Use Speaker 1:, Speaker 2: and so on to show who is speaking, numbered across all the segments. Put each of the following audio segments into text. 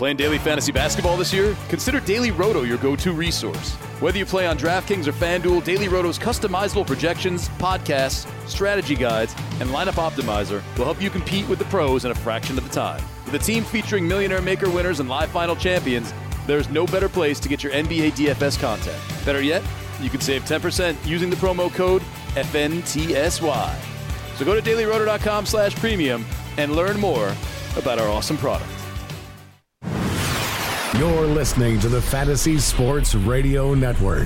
Speaker 1: Playing daily fantasy basketball this year? Consider Daily Roto your go-to resource. Whether you play on DraftKings or FanDuel, Daily Roto's customizable projections, podcasts, strategy guides, and lineup optimizer will help you compete with the pros in a fraction of the time. With a team featuring Millionaire Maker winners and live final champions, there's no better place to get your NBA DFS content. Better yet, you can save 10% using the promo code FNTSY. So go to dailyroto.com/premium and learn more about our awesome product.
Speaker 2: You're listening to the Fantasy Sports Radio Network.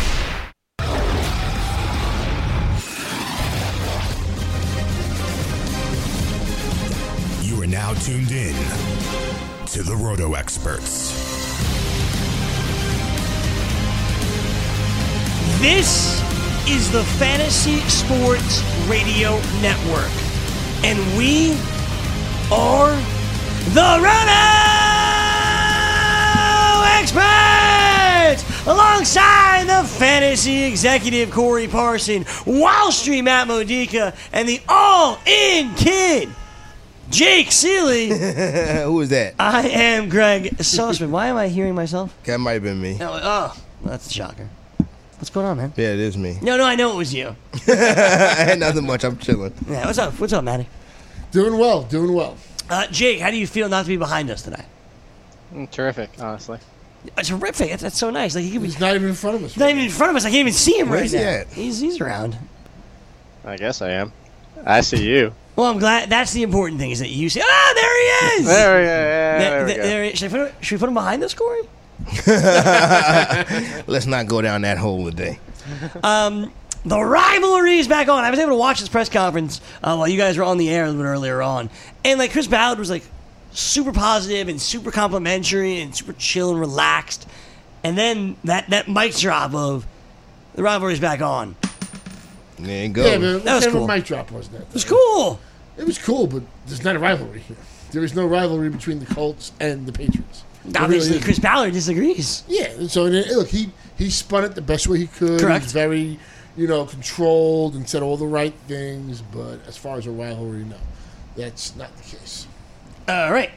Speaker 3: You are now tuned in to the Roto Experts.
Speaker 4: This is the Fantasy Sports Radio Network, and we are the Roto Experts! Alongside the fantasy executive Corey Parson, Wall Street Matt Modica, and the all-in kid Jake Seeley.
Speaker 5: Who is that?
Speaker 4: I am Greg Sussman. Why am I hearing myself?
Speaker 5: That might have been me.
Speaker 4: Oh, that's a shocker. What's going on, man?
Speaker 5: Yeah, it is me.
Speaker 4: No, I know it was you.
Speaker 5: Nothing much. I'm chilling.
Speaker 4: Yeah, what's up? What's up, Matty?
Speaker 6: Doing well.
Speaker 4: Jake, how do you feel not to be behind us tonight?
Speaker 7: Terrific, honestly.
Speaker 4: Terrific. That's so nice. Like
Speaker 6: He's not even in front of us.
Speaker 4: Not even in front of us. I can't even see him
Speaker 5: Where's
Speaker 4: right
Speaker 5: he
Speaker 4: now.
Speaker 5: at?
Speaker 4: He's around.
Speaker 7: I guess I am. I see you.
Speaker 4: Well, I'm glad. That's the important thing is that you see. Ah, there he is.
Speaker 7: There we go. Yeah, there we go.
Speaker 4: Should we put him behind us, Corey?
Speaker 5: Let's not go down that hole today.
Speaker 4: The rivalry is back on. I was able to watch this press conference while you guys were on the air a little bit earlier on, and like Chris Ballard was like super positive and super complimentary and super chill and relaxed, and then that mic drop of the rivalry is back on.
Speaker 5: There you go.
Speaker 6: Yeah, man.
Speaker 4: That was
Speaker 6: What
Speaker 4: cool.
Speaker 6: mic drop was that?
Speaker 4: It was cool.
Speaker 6: It was cool, but there's not a rivalry here. There is no rivalry between the Colts and the Patriots. There
Speaker 4: Obviously,
Speaker 6: really isn't.
Speaker 4: Chris Ballard disagrees.
Speaker 6: Yeah, so look, he spun it the best way he could.
Speaker 4: Correct.
Speaker 6: He was very, controlled and said all the right things. But as far as a rivalry, no, that's not the case.
Speaker 4: All right.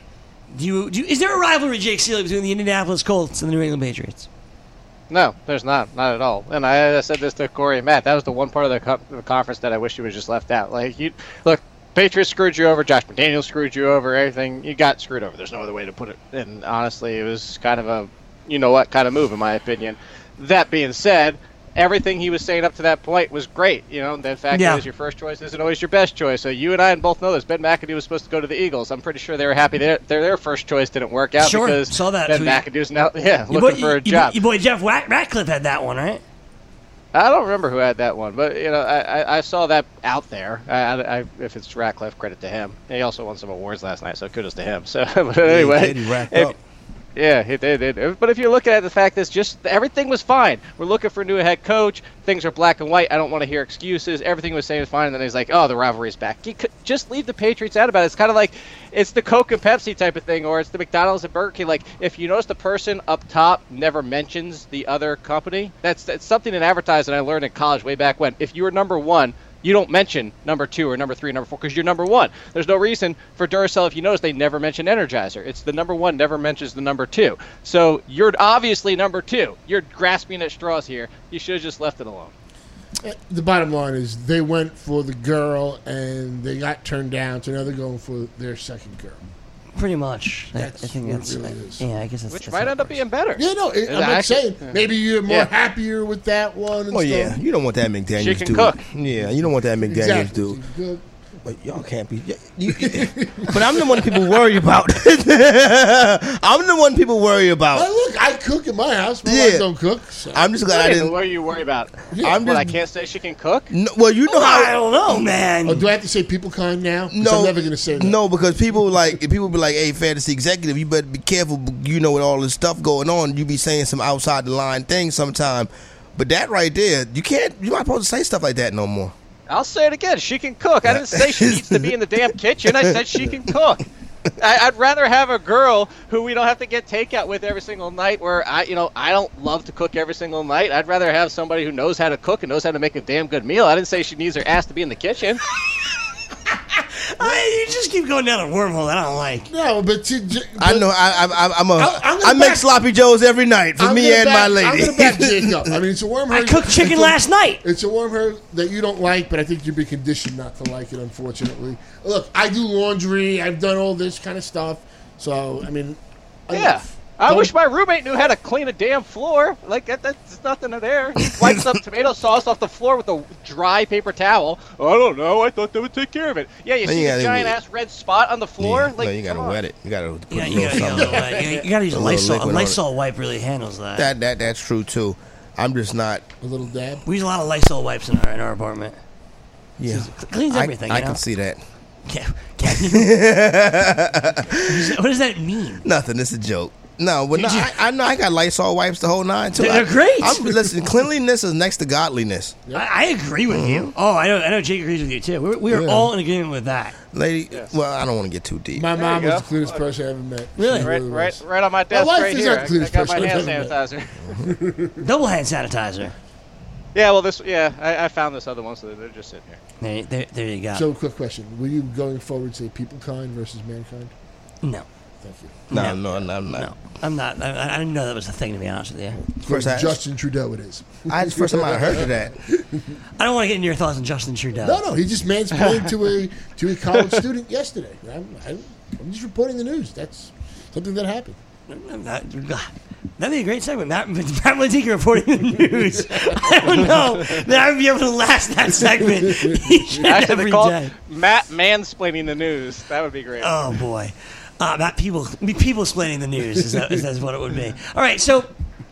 Speaker 4: Is there a rivalry, Jake Seeley, between the Indianapolis Colts and the New England Patriots?
Speaker 7: No, there's not. Not at all. And I said this to Corey and Matt. That was the one part of the conference that I wish you was just left out. Like, look, Patriots screwed you over. Josh McDaniels screwed you over. Everything. You got screwed over. There's no other way to put it. And honestly, it was kind of a you-know-what kind of move, in my opinion. That being said, everything he was saying up to that point was great. The fact is your first choice isn't always your best choice. So you and I both know this. Ben McAdoo was supposed to go to the Eagles. I'm pretty sure they were happy their first choice didn't work out because
Speaker 4: saw that
Speaker 7: Ben
Speaker 4: tweet.
Speaker 7: McAdoo's now looking for a job.
Speaker 4: Your boy Jeff Ratcliffe had that one, right?
Speaker 7: I don't remember who had that one, but I saw that out there. If it's Ratcliffe, credit to him. He also won some awards last night, so kudos to him. So, but anyway,
Speaker 5: He racked up.
Speaker 7: yeah, he did. But if you look at the fact is just everything was fine. We're looking for a new head coach. Things are black and white. I don't want to hear excuses. Everything was saying is fine, and then he's like, "Oh, the rivalry's back." You could just leave the Patriots out about it. It's kind of like it's the Coke and Pepsi type of thing, or it's the McDonald's and Burger King. Like if you notice the person up top never mentions the other company, that's something in advertising I learned in college way back when. If you were number one, you don't mention number 2 or number 3 or number 4 because you're number 1. There's no reason for Duracell, if you notice, they never mention Energizer. It's the number 1 never mentions the number 2. So you're obviously number 2. You're grasping at straws here. You should have just left it alone.
Speaker 6: The bottom line is they went for the girl and they got turned down, so now they're going for their second girl.
Speaker 4: Pretty much. I
Speaker 6: That's
Speaker 4: think
Speaker 6: what
Speaker 4: that's
Speaker 6: it really is.
Speaker 4: Yeah, I guess that's
Speaker 7: Which
Speaker 4: that's
Speaker 7: might
Speaker 4: how
Speaker 7: end
Speaker 4: it
Speaker 7: up
Speaker 4: works.
Speaker 7: being better.
Speaker 6: Yeah, no, I'm not saying maybe you're more happier with that one. And
Speaker 5: Oh,
Speaker 6: stuff.
Speaker 5: yeah. You don't want that McDaniels
Speaker 7: She can
Speaker 5: dude.
Speaker 7: cook.
Speaker 5: Yeah, you don't want that McDaniels
Speaker 6: Exactly.
Speaker 5: dude.
Speaker 6: Good.
Speaker 5: But y'all can't be. But I'm the one people worry about. I'm the one people worry about.
Speaker 6: Well, look, I cook in my house. My
Speaker 5: Yeah.
Speaker 6: wife don't cook. So.
Speaker 5: I'm just glad I didn't.
Speaker 7: What are you worried about?
Speaker 5: I'm
Speaker 7: What,
Speaker 5: just.
Speaker 7: I can't say she can cook?
Speaker 5: No, well, you know
Speaker 4: I
Speaker 5: how.
Speaker 4: don't know, man.
Speaker 6: Oh, do I have to say people kind now? 'Cause
Speaker 5: No,
Speaker 6: I'm never going to say that.
Speaker 5: No, because people be like, "Hey, fantasy executive, you better be careful." With all this stuff going on, you be saying some outside the line things sometime. But that right there, you can't. You're not supposed to say stuff like that no more.
Speaker 7: I'll say it again. She can cook. I didn't say she needs to be in the damn kitchen. I said she can cook. I'd rather have a girl who we don't have to get takeout with every single night. Where I don't love to cook every single night. I'd rather have somebody who knows how to cook and knows how to make a damn good meal. I didn't say she needs her ass to be in the kitchen.
Speaker 4: You just keep going down a wormhole that I don't like.
Speaker 6: No, but
Speaker 5: I know. I make sloppy joes every night for me and my lady.
Speaker 6: I'm going to back Jake up. I mean, it's a worm hurt.
Speaker 4: I cooked chicken last night.
Speaker 6: It's a worm hurt that you don't like, but I think you've been conditioned not to like it, unfortunately. Look, I do laundry. I've done all this kind of stuff. So, I mean, enough.
Speaker 7: I wish my roommate knew how to clean a damn floor. Like, that's nothing there. He wipes up tomato sauce off the floor with a dry paper towel. I don't know. I thought they would take care of it. Yeah, you see the giant-ass red spot on the floor?
Speaker 5: Yeah,
Speaker 7: like,
Speaker 5: you got to wet it. You got to put
Speaker 4: You got to use a Lysol. A Lysol wipe really handles that.
Speaker 5: That's true, too. I'm just not.
Speaker 6: A little dab?
Speaker 4: We use a lot of Lysol wipes in our apartment.
Speaker 5: Yeah.
Speaker 4: It cleans everything,
Speaker 5: I can see that.
Speaker 4: What does that mean?
Speaker 5: Nothing. It's a joke. No, but I know I got Lysol wipes the whole nine too.
Speaker 4: They're great.
Speaker 5: Listen, cleanliness is next to godliness.
Speaker 4: I agree with you. Oh, I know Jake agrees with you too. We are all in agreement with that.
Speaker 5: Lady, well, I don't want to get too deep.
Speaker 6: My mom was the cleanest person I ever met.
Speaker 4: Really?
Speaker 7: Right on my desk right here. I got my hand sanitizer.
Speaker 4: Double hand sanitizer.
Speaker 7: Yeah, well, I found this other one, so they're just sitting here.
Speaker 4: There you go.
Speaker 6: So, quick question: were you going forward say people kind versus mankind?
Speaker 4: No.
Speaker 6: Thank you.
Speaker 5: No, I'm not.
Speaker 4: No, I'm not. I didn't know that was a thing, to be honest with you.
Speaker 6: First Justin Trudeau, it is.
Speaker 5: It's the first time I heard of that.
Speaker 4: I don't want to get into your thoughts on Justin Trudeau.
Speaker 6: No, he just mansplained to a college student yesterday. I'm just reporting the news. That's something that happened.
Speaker 4: That'd be a great segment. Matt Mladenka reporting the news. I don't know that I would be able to last that segment every day.
Speaker 7: Matt mansplaining the news. That would be great.
Speaker 4: Oh, boy. Matt people explaining the news is what it would be. All right, so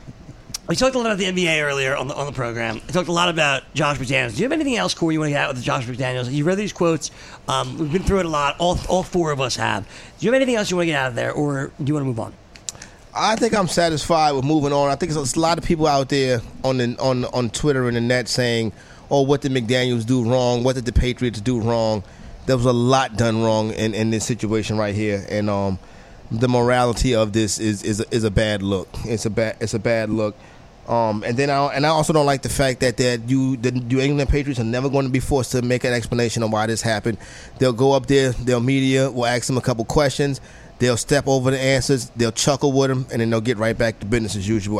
Speaker 4: we talked a lot about the NBA earlier on the program. I talked a lot about Josh McDaniels. Do you have anything else, Corey, you want to get out with Josh McDaniels? You read these quotes. We've been through it a lot. All four of us have. Do you have anything else you want to get out of there, or do you want to move on?
Speaker 5: I think I'm satisfied with moving on. I think there's a lot of people out there on Twitter and the net saying, "Oh, what did McDaniels do wrong? What did the Patriots do wrong?" There was a lot done wrong in this situation right here, and the morality of this is a bad look. It's a bad look. And I also don't like the fact that the New England Patriots are never going to be forced to make an explanation on why this happened. They'll go up there, their media will ask them a couple questions. They'll step over the answers. They'll chuckle with them, and then they'll get right back to business as usual.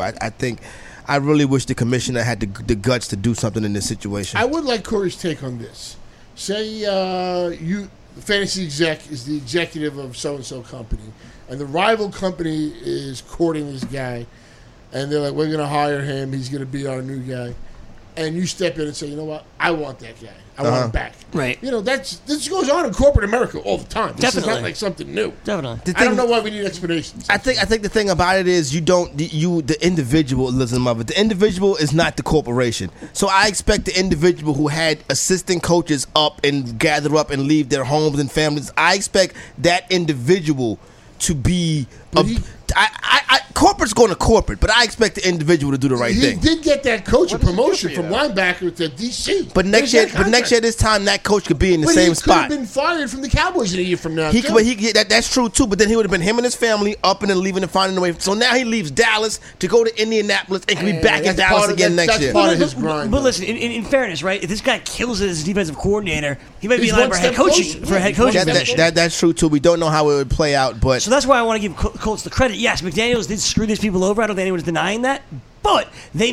Speaker 5: I really wish the commissioner had the guts to do something in this situation.
Speaker 6: I would like Corey's take on this. Say the fantasy exec is the executive of so-and-so company, and the rival company is courting this guy, and they're like, we're going to hire him. He's going to be our new guy. And you step in and say, you know what? I want that guy. I want him back.
Speaker 4: Right.
Speaker 6: You know, this goes on in corporate America all the time. This is not like something new.
Speaker 4: Definitely.
Speaker 6: I don't know why we need explanations.
Speaker 5: I think the thing about it is the individualism of it. The individual is not the corporation. So I expect the individual who had assistant coaches up and gather up and leave their homes and families. I expect that individual to be. Corporate's going to corporate, but I expect the individual to do the right thing.
Speaker 6: He did get that coach a promotion from linebacker to DC.
Speaker 5: But next year, this time, that coach could be in the same spot.
Speaker 6: He could have been fired from the Cowboys in a year from now.
Speaker 5: That's true too. But then he would have been him and his family up and then leaving and finding a way. So now he leaves Dallas to go to Indianapolis and can be back in Dallas again next year.
Speaker 6: That's part of his grind.
Speaker 4: But listen, in fairness, right? If this guy kills it as a defensive coordinator, he might be in line for head coaching position.
Speaker 5: That's true too. We don't know how it would play out, but
Speaker 4: so that's why I want to give Colts the credit. Yes, McDaniels did screw these people over. I don't think anyone's denying that. But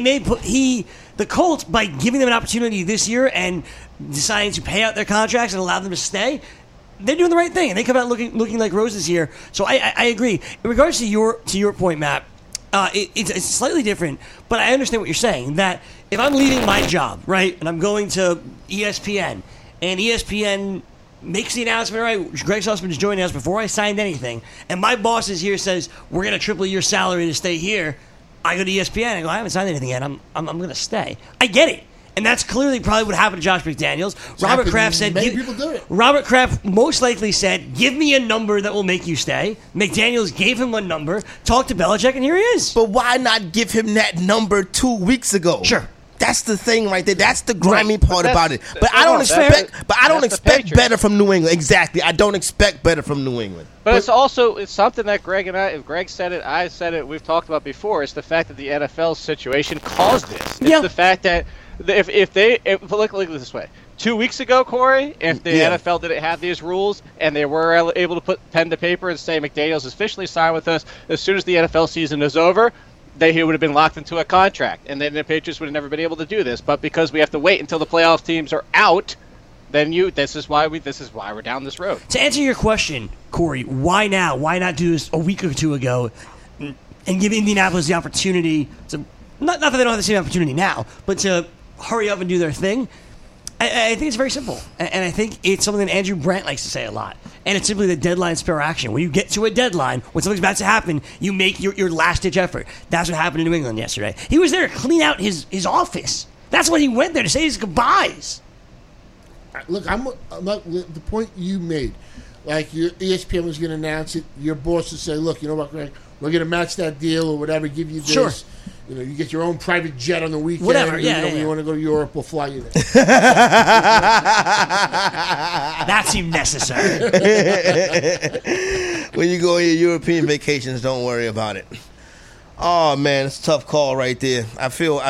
Speaker 4: the Colts, by giving them an opportunity this year and deciding to pay out their contracts and allow them to stay, they're doing the right thing, and they come out looking like roses here. So I agree. In regards to your point, Matt, it's slightly different, but I understand what you're saying. That if I'm leaving my job, right, and I'm going to ESPN, and ESPN makes the announcement, all right, Greg Sussman is joining us before I signed anything, and my boss is here, says, we're going to triple your salary to stay here, I go to ESPN and go, I haven't signed anything yet, I'm going to stay. I get it. And that's clearly probably what happened to Josh McDaniels. Robert Kraft said,
Speaker 6: many people do it.
Speaker 4: Robert Kraft most likely said, give me a number that will make you stay. McDaniels gave him a number, talked to Belichick, and here he is.
Speaker 5: But why not give him that number 2 weeks ago?
Speaker 4: Sure.
Speaker 5: That's the thing right there. That's the grimy part about it. But I don't expect better from New England. Exactly. I don't expect better from New England.
Speaker 7: But it's something that if Greg said it, I said it, we've talked about before. It's the fact that the NFL situation caused this. It's the fact that look at it this way. 2 weeks ago, Corey, if the
Speaker 5: Yeah.
Speaker 7: NFL didn't have these rules and they were able to put pen to paper and say McDaniels is officially signed with us, as soon as the NFL season is over, he would have been locked into a contract, and then the Patriots would have never been able to do this. But because we have to wait until the playoff teams are out, then this is why we're down this road.
Speaker 4: To answer your question, Corey, why now? Why not do this a week or two ago and give Indianapolis the opportunity to not that they don't have the same opportunity now, but to hurry up and do their thing? I think it's very simple, and I think it's something that Andrew Brandt likes to say a lot. And it's simply the deadline spare action. When you get to a deadline, when something's about to happen, you make your last-ditch effort. That's what happened in New England yesterday. He was there to clean out his office. That's what he went there to say his goodbyes.
Speaker 6: Look, I'm the point you made. Like your ESPN was going to announce it, your boss would say, "Look, you know what, Greg? We're going to match that deal or whatever. Give you this.
Speaker 4: Sure.
Speaker 6: You know, you get your own private jet on the weekend.
Speaker 4: Whatever,
Speaker 6: and,
Speaker 4: yeah,
Speaker 6: When
Speaker 4: yeah.
Speaker 6: you want to go to Europe, we'll fly you there."
Speaker 4: That seemed necessary.
Speaker 5: When you go on your European vacations, don't worry about it. Oh man, it's a tough call right there. I feel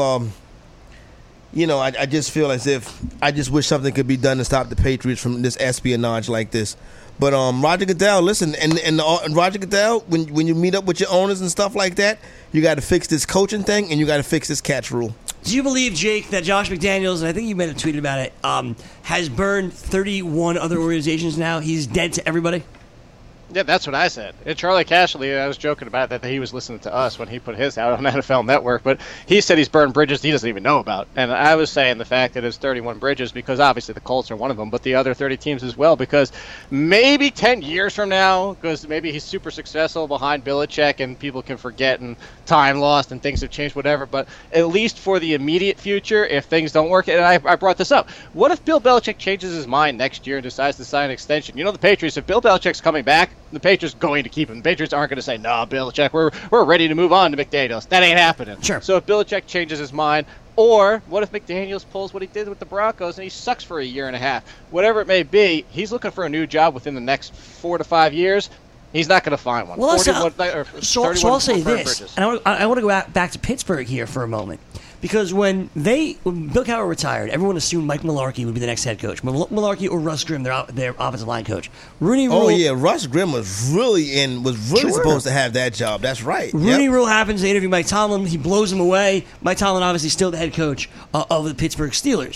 Speaker 5: I just feel as if I just wish something could be done to stop the Patriots from this espionage like this. But Roger Goodell, listen, and Roger Goodell, when you meet up with your owners and stuff like that, you got to fix this coaching thing and you got to fix this catch rule.
Speaker 4: Do you believe, Jake, that Josh McDaniels, and I think you might have tweeted about it, has burned 31 other organizations now? He's dead to everybody?
Speaker 7: Yeah, that's what I said. And Charlie Cashley, I was joking about that he was listening to us when he put his out on NFL Network, but he said he's burned bridges he doesn't even know about. And I was saying the fact that it's 31 bridges because obviously the Colts are one of them, but the other 30 teams as well, because maybe 10 years from now, because maybe he's super successful behind Belichick and people can forget and time lost and things have changed, whatever, but at least for the immediate future, if things don't work, and I brought this up, what if Bill Belichick changes his mind next year and decides to sign an extension? You know the Patriots, if Bill Belichick's coming back, the Patriots are going to keep him. The Patriots aren't going to say, "No, Belichick, we're ready to move on to McDaniels." That ain't happening.
Speaker 4: Sure.
Speaker 7: So if Belichick changes his mind, or what if McDaniels pulls what he did with the Broncos and he sucks for a year and a half? Whatever it may be, he's looking for a new job within the next 4 to 5 years. He's not going to find one.
Speaker 4: Well, so I'll say
Speaker 7: burned
Speaker 4: this,
Speaker 7: bridges.
Speaker 4: and I want to go back to Pittsburgh here for a moment. Because when Bill Cowher retired, everyone assumed Mike Mularkey would be the next head coach. Mularkey or Russ Grimm, their offensive line coach. Rooney Rule.
Speaker 5: Oh yeah, Russ Grimm was really supposed to have that job. That's right.
Speaker 4: Rooney Rule happens. They interview Mike Tomlin. He blows him away. Mike Tomlin obviously still the head coach of the Pittsburgh Steelers.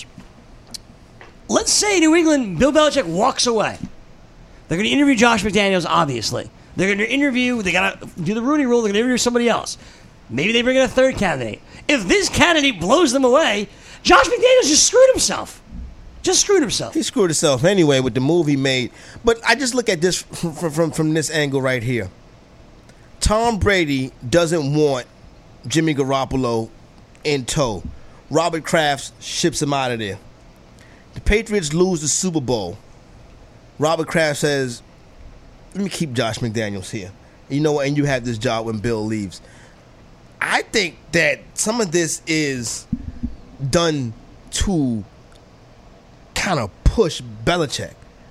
Speaker 4: Let's say New England, Bill Belichick walks away. They're going to interview Josh McDaniels, obviously. They're going to interview, they got to do the Rooney Rule, they're going to interview somebody else. Maybe they bring in a third candidate. If this candidate blows them away, Josh McDaniels just screwed himself. He screwed
Speaker 5: himself anyway with the move he made. But I just look at this from this angle right here. Tom Brady doesn't want Jimmy Garoppolo in tow. Robert Kraft ships him out of there. The Patriots lose the Super Bowl. Robert Kraft says, "Let me keep Josh McDaniels here. You know what? And you have this job when Bill leaves." I think that some of this is done to kind of push Belichick.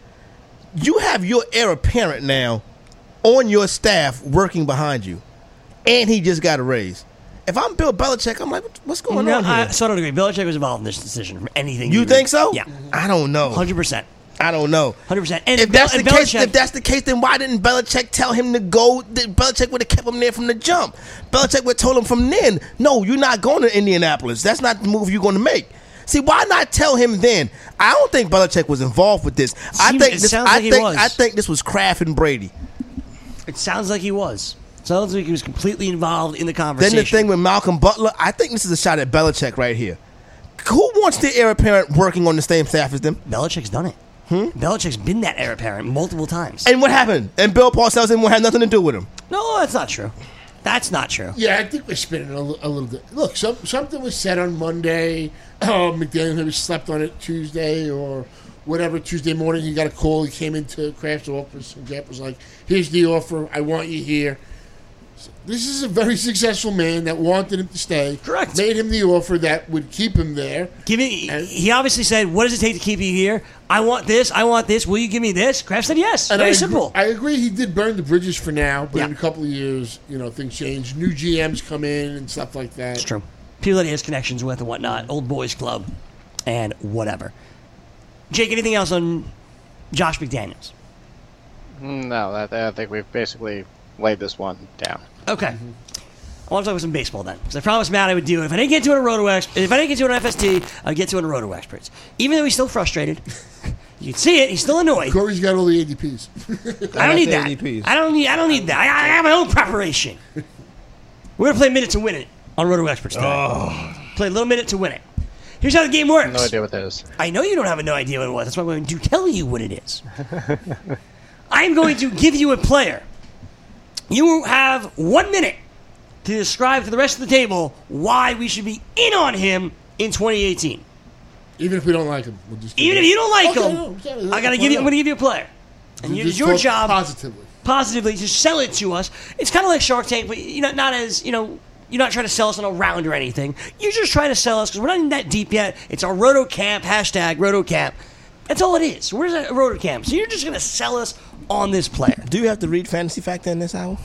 Speaker 5: You have your heir apparent now on your staff working behind you, and he just got a raise. If I'm Bill Belichick, I'm like, what's going on here?
Speaker 4: So I don't agree. Belichick was involved in this decision from anything.
Speaker 5: You think so?
Speaker 4: Yeah.
Speaker 5: I don't know.
Speaker 4: 100%.
Speaker 5: I don't know.
Speaker 4: 100%. And
Speaker 5: if that's the case, then why didn't Belichick tell him to go? Belichick would have kept him there from the jump. Belichick would have told him from then, "No, you're not going to Indianapolis. That's not the move you're going to make." See, why not tell him then? I don't think Belichick was involved with this. I think this was Kraft and Brady.
Speaker 4: It sounds like he was. Sounds like he was completely involved in the conversation.
Speaker 5: Then the thing with Malcolm Butler, I think this is a shot at Belichick right here. Who wants the heir apparent working on the same staff as them?
Speaker 4: Belichick's done it. Belichick's been that heir apparent multiple times.
Speaker 5: And what happened? And Bill Parcells didn't have nothing to do with him.
Speaker 4: No, that's not true. That's not true.
Speaker 6: Yeah, I think we're spinning a little bit. Look, something was said on Monday. McDaniel maybe slept on it Tuesday or whatever. Tuesday morning, he got a call. He came into Kraft's office, and Kraft was like, "Here's the offer. I want you here." So this is a very successful man that wanted him to stay.
Speaker 4: Correct.
Speaker 6: Made him the offer that would keep him there.
Speaker 4: He obviously said, "What does it take to keep you here? I want this. I want this. Will you give me this?" Kraft said yes.
Speaker 6: And
Speaker 4: Very simple.
Speaker 6: I agree. He did burn the bridges for now, but in a couple of years, things change. New GMs come in and stuff like that.
Speaker 4: It's true. People that he has connections with and whatnot. Old boys club and whatever. Jake, anything else on Josh McDaniels?
Speaker 7: No, I think we've basically laid this one down.
Speaker 4: Okay. I want to talk about some baseball then, because I promised Matt I would do it. If I didn't get to it on if I didn't get to it on FST, I'd get to it on Roto Experts. Even though he's still frustrated, you can see it. He's still annoyed.
Speaker 6: Corey's got all the ADPs.
Speaker 4: I don't need that.
Speaker 5: ADPs.
Speaker 4: I don't need that. I have my own preparation. We're gonna play Minute to Win It on Roto Experts tonight. Play a little Minute to Win It. Here's how the game works.
Speaker 7: No idea what that is.
Speaker 4: I know you don't have no idea what it was. That's why I'm going to tell you what it is. I'm going to give you a player. You have 1 minute to describe to the rest of the table why we should be in on him in 2018.
Speaker 6: Even if we don't like him, we'll just
Speaker 4: Even if you don't like him,
Speaker 6: no,
Speaker 4: I'm going to give you a player. And it's your
Speaker 6: talk
Speaker 4: job
Speaker 6: positively
Speaker 4: to sell it to us. It's kind of like Shark Tank, but not as, you're not trying to sell us on a round or anything. You're just trying to sell us because we're not in that deep yet. It's our Roto Camp, hashtag Roto Camp. That's all it is. Where's that Roto Camp? So you're just going to sell us on this player.
Speaker 5: Do you have to read Fantasy Factor in this hour?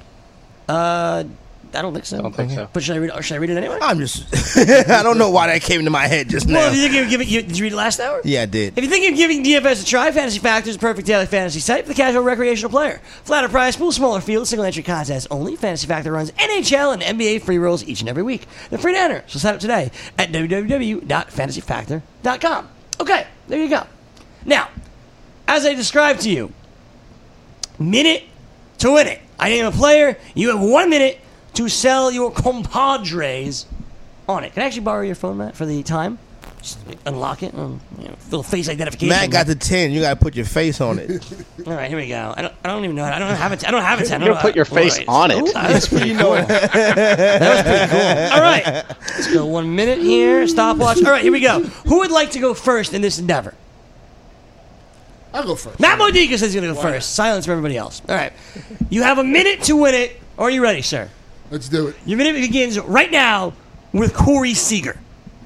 Speaker 4: I don't think so.
Speaker 7: I don't think so.
Speaker 4: But should I read it anyway?
Speaker 5: I'm just. I don't know why that came to my head just now.
Speaker 4: Well, if you think you're giving, did you read it last hour?
Speaker 5: Yeah, I did.
Speaker 4: If you think you're giving DFS a try, Fantasy Factor is a perfect daily fantasy site for the casual recreational player. Flatter price pool, smaller field, single entry contest only. Fantasy Factor runs NHL and NBA free rolls each and every week. They're free to enter, so sign up today at www.fantasyfactor.com. Okay, there you go. Now, as I described to you, minute to win it. I name a player. You have 1 minute to sell your compadres on it. Can I actually borrow your phone, Matt, for the time? Just unlock it. Little face identification.
Speaker 5: Matt got the 10. You got to put your face on it.
Speaker 4: All right, here we go. I don't even know. I don't have it. I don't have it.
Speaker 7: You're gonna put your face on it.
Speaker 4: Ooh, that's pretty cool. That was pretty cool. All right, let's go 1 minute here. Stopwatch. All right, here we go. Who would like to go first in this endeavor?
Speaker 6: I'll go first.
Speaker 4: Matt Modica says he's going to go first. Silence for everybody else. All right. You have a minute to win it. Are you ready, sir?
Speaker 6: Let's do it.
Speaker 4: Your minute begins right now with Corey Seager.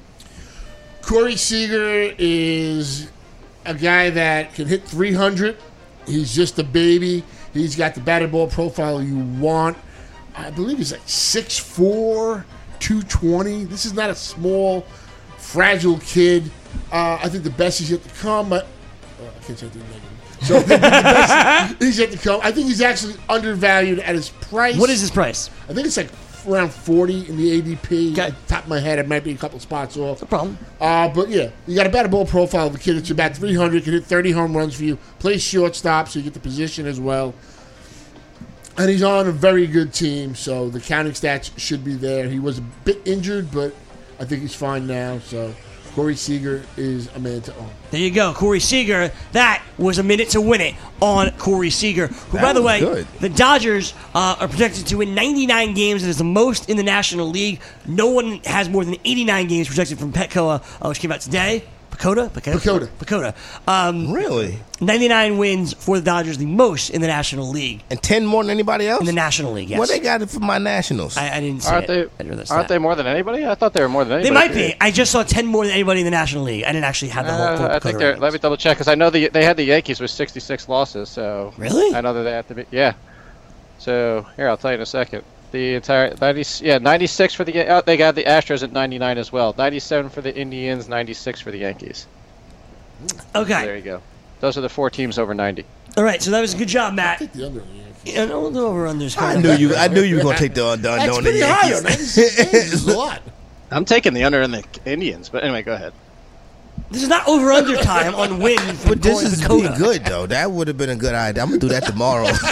Speaker 6: Corey Seager is a guy that can hit 300. He's just a baby. He's got the batted ball profile you want. I believe he's like 6'4", 220. This is not a small, fragile kid. I think the best is yet to come. I can't say anything negative. So I think the best is yet to come. I think he's actually undervalued at his price.
Speaker 4: What is his price?
Speaker 6: I think it's like around 40 in the ADP.
Speaker 4: Okay.
Speaker 6: At the top of my head, it might be a couple spots off.
Speaker 4: No problem.
Speaker 6: But yeah, you got a batted ball profile of a kid that's about 300, can hit 30 home runs for you, plays shortstop, so you get the position as well. And he's on a very good team, so the counting stats should be there. He was a bit injured, but I think he's fine now. So Corey Seager is a man to own.
Speaker 4: There you go, Corey Seager. That was a minute to win it on Corey Seager, who, by the way,
Speaker 5: good.
Speaker 4: the Dodgers are projected to win 99 games. That is the most in the National League. No one has more than 89 games projected from Petco, which came out today. Pacoda.
Speaker 5: Really?
Speaker 4: 99 wins for the Dodgers, the most in the National League.
Speaker 5: And 10 more than anybody else?
Speaker 4: In the National League, yes.
Speaker 5: What they got it for my Nationals?
Speaker 4: I didn't see
Speaker 7: Aren't
Speaker 4: it. I didn't know
Speaker 7: Aren't they more than anybody? I thought they were more than anybody.
Speaker 4: They might be. I just saw 10 more than anybody in the National League. I didn't actually have the whole
Speaker 7: I think they're. Let me double check because I know they had the Yankees with 66 losses. So
Speaker 4: really,
Speaker 7: I know that they have to be. Yeah. So here, I'll tell you in a second. The entire 96 for the. They got the Astros at 99 as well. 97 for the Indians, 96 for the Yankees.
Speaker 4: Okay.
Speaker 7: So there you go. Those are the 4 teams over 90.
Speaker 4: All right, so that was a good job, Matt.
Speaker 6: I think the under.
Speaker 4: Yeah, no, the over-under's
Speaker 5: I knew you were going to take the under on
Speaker 6: That's
Speaker 5: the
Speaker 6: pretty high.
Speaker 5: Yankees.
Speaker 6: 96 games is a lot.
Speaker 7: I'm taking the under in the Indians, but anyway, go ahead.
Speaker 4: This is not over-under time on win.
Speaker 5: But this is pretty good, though. That would have been a good idea. I'm going to do that tomorrow.
Speaker 7: We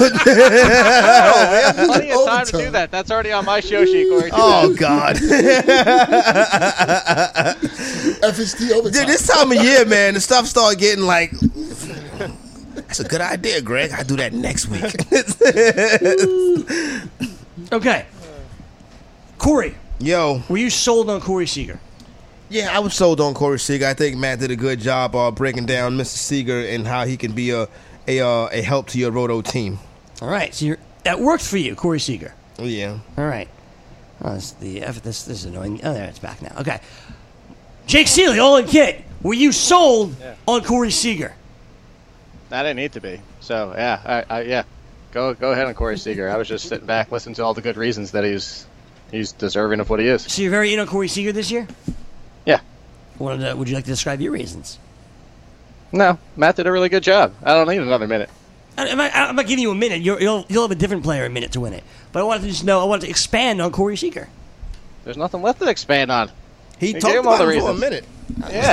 Speaker 7: have plenty of time to do that. That's already on my show sheet, Corey.
Speaker 5: Oh, God.
Speaker 6: FST overtime.
Speaker 5: Dude, this time of year, man, the stuff start getting like... That's a good idea, Greg. I'll do that next week.
Speaker 4: Okay. Corey.
Speaker 5: Yo.
Speaker 4: Were you sold on Corey Seager?
Speaker 5: Yeah, I was sold on Corey Seager. I think Matt did a good job breaking down Mr. Seager and how he can be a help to your Roto team.
Speaker 4: All right, so that worked for you, Corey Seager.
Speaker 5: Yeah.
Speaker 4: All right. Oh, this is annoying. Oh, there, it's back now. Okay. Jake Seeley, all in kit. Were you sold on Corey Seager?
Speaker 7: I didn't need to be. So yeah, go ahead on Corey Seager. I was just sitting back, listening to all the good reasons that he's deserving of what he is.
Speaker 4: So you're very in on Corey Seager this year?
Speaker 7: Yeah.
Speaker 4: Would you like to describe your reasons?
Speaker 7: No, Matt did a really good job. I don't need another minute.
Speaker 4: I'm not giving you a minute. You'll have a different player a minute to win it. But I wanted to just know. I wanted to expand on Corey Seager.
Speaker 7: There's nothing left to expand on.
Speaker 5: He
Speaker 7: We
Speaker 5: talked
Speaker 7: gave him all
Speaker 5: about
Speaker 7: the
Speaker 5: it for a
Speaker 7: reasons.
Speaker 5: minute.
Speaker 7: Yeah.